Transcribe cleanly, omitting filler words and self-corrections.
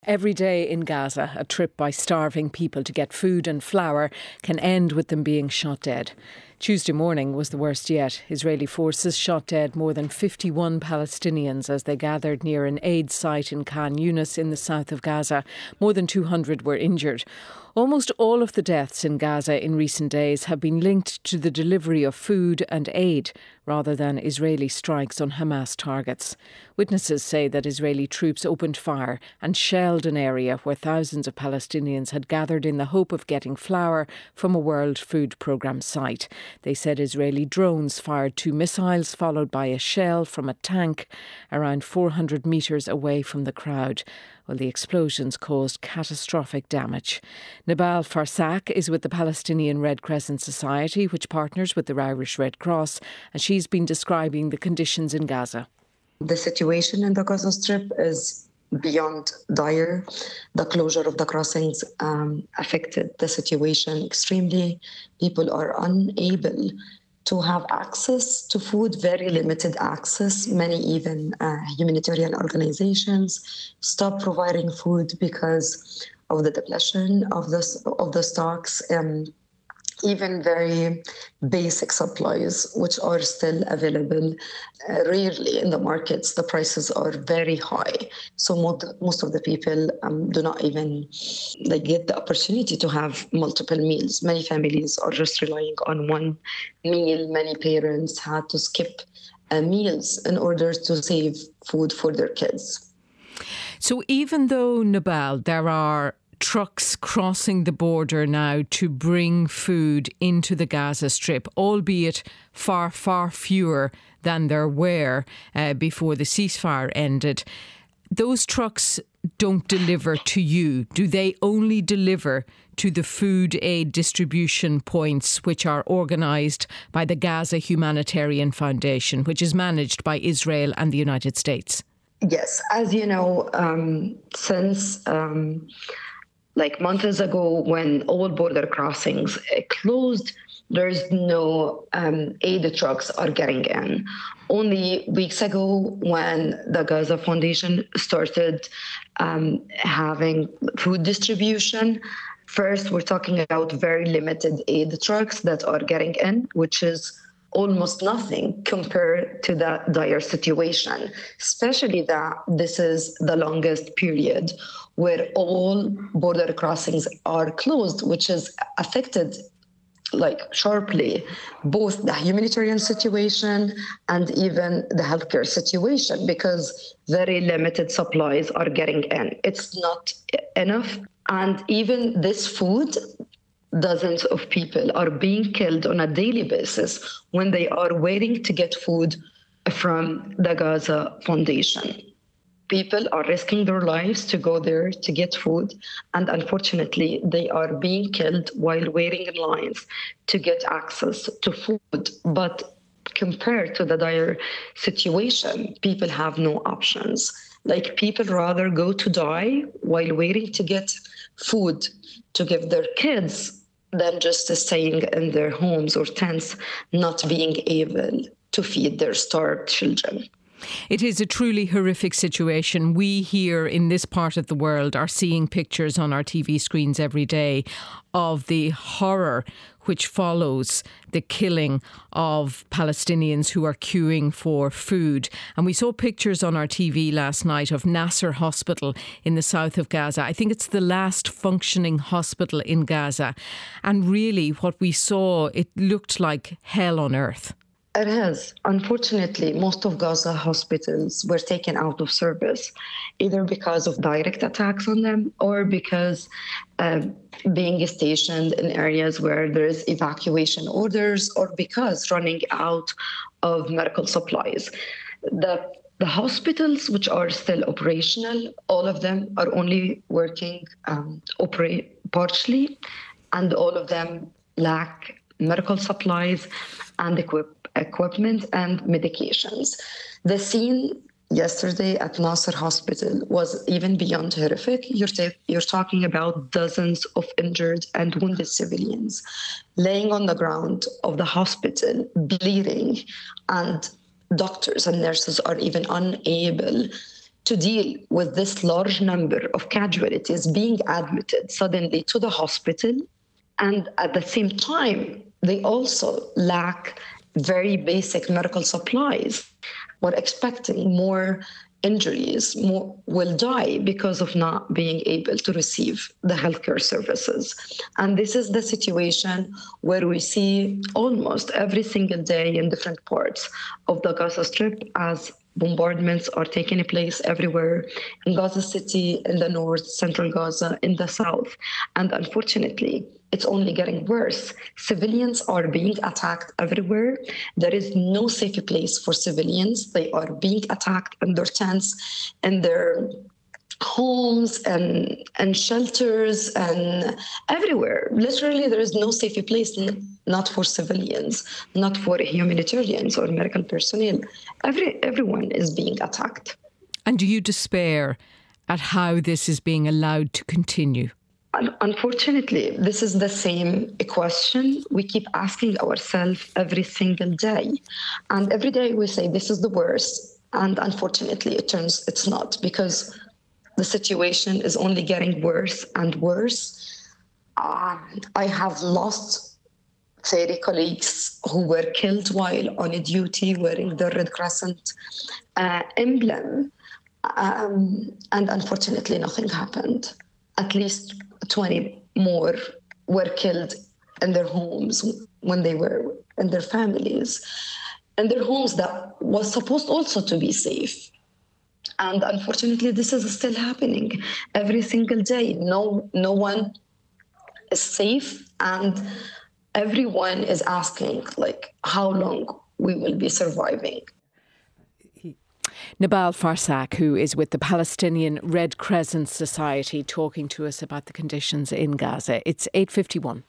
Every day in Gaza, a trip by starving people to get food and flour can end with them being shot dead. Tuesday morning was the worst yet. Israeli forces shot dead more than 51 Palestinians as they gathered near an aid site in Khan Yunis in the south of Gaza. More than 200 were injured. Almost all of the deaths in Gaza in recent days have been linked to the delivery of food and aid rather than Israeli strikes on Hamas targets. Witnesses say that Israeli troops opened fire and shelled an area where thousands of Palestinians had gathered in the hope of getting flour from a World Food Programme site. They said Israeli drones fired 2 missiles followed by a shell from a tank around 400 metres away from the crowd. Well, the explosions caused catastrophic damage. Nabal Farsak is with the Palestinian Red Crescent Society, which partners with the Irish Red Cross, and she's been describing the conditions in Gaza. The situation in the Gaza Strip is beyond dire. The closure of the crossings affected the situation extremely. People are unable to have access to food, very limited access. Many even humanitarian organizations stop providing food because of the depletion of the stocks. Even very basic supplies, which are still available rarely in the markets. The prices are very high. So most of the people do not even get the opportunity to have multiple meals. Many families are just relying on one meal. Many parents had to skip meals in order to save food for their kids. So even though, Nabal, there are trucks crossing the border now to bring food into the Gaza Strip, albeit far, far fewer than there were before the ceasefire ended. Those trucks don't deliver to you. Do they only deliver to the food aid distribution points, which are organised by the Gaza Humanitarian Foundation, which is managed by Israel and the United States? Yes, as you know, since months ago, when all border crossings closed, there's no aid trucks are getting in. Only weeks ago, when the Gaza Foundation started having food distribution, first we're talking about very limited aid trucks that are getting in, which is almost nothing compared to the dire situation, especially that this is the longest period where all border crossings are closed, which has affected sharply both the humanitarian situation and even the healthcare situation, because very limited supplies are getting in. It's not enough. And even this food, dozens of people are being killed on a daily basis when they are waiting to get food from the Gaza Foundation. People are risking their lives to go there to get food, and unfortunately, they are being killed while waiting in lines to get access to food. But compared to the dire situation, people have no options. People rather go to die while waiting to get food to give their kids than just staying in their homes or tents, not being able to feed their starved children. It is a truly horrific situation. We here in this part of the world are seeing pictures on our TV screens every day of the horror which follows the killing of Palestinians who are queuing for food. And we saw pictures on our TV last night of Nasser Hospital in the south of Gaza. I think it's the last functioning hospital in Gaza. And really what we saw, it looked like hell on earth. It has. Unfortunately, most of Gaza hospitals were taken out of service, either because of direct attacks on them or because being stationed in areas where there is evacuation orders or because running out of medical supplies. The hospitals which are still operational, all of them are only working partially, and all of them lack medical supplies and equipment and medications. The scene yesterday at Nasser Hospital was even beyond horrific. You're talking about dozens of injured and wounded civilians laying on the ground of the hospital, bleeding, and doctors and nurses are even unable to deal with this large number of casualties being admitted suddenly to the hospital. And at the same time, they also lack very basic medical supplies. We're expecting more injuries, more will die because of not being able to receive the healthcare services. And this is the situation where we see almost every single day in different parts of the Gaza Strip as bombardments are taking place everywhere in Gaza City, in the north, central Gaza, in the south. And unfortunately, it's only getting worse. Civilians are being attacked everywhere. There is no safe place for civilians. They are being attacked in their tents, in their homes and shelters and everywhere. Literally, there is no safe place, not for civilians, not for humanitarians or medical personnel. Everyone is being attacked. And do you despair at how this is being allowed to continue? Unfortunately, this is the same question we keep asking ourselves every single day. And every day we say, this is the worst. And unfortunately, it's not, because the situation is only getting worse and worse. I have lost 30 colleagues who were killed while on duty wearing the Red Crescent emblem. And unfortunately, nothing happened. At least 20 more were killed in their homes when they were in their families, in their homes that was supposed also to be safe. And unfortunately, this is still happening every single day. No one is safe, and everyone is asking, how long we will be surviving. Nabal Farsak, who is with the Palestinian Red Crescent Society, talking to us about the conditions in Gaza. It's 8:51.